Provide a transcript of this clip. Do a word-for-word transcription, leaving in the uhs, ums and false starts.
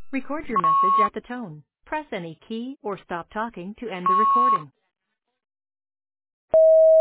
Record your message at the tone. Press any key or stop talking to end the recording.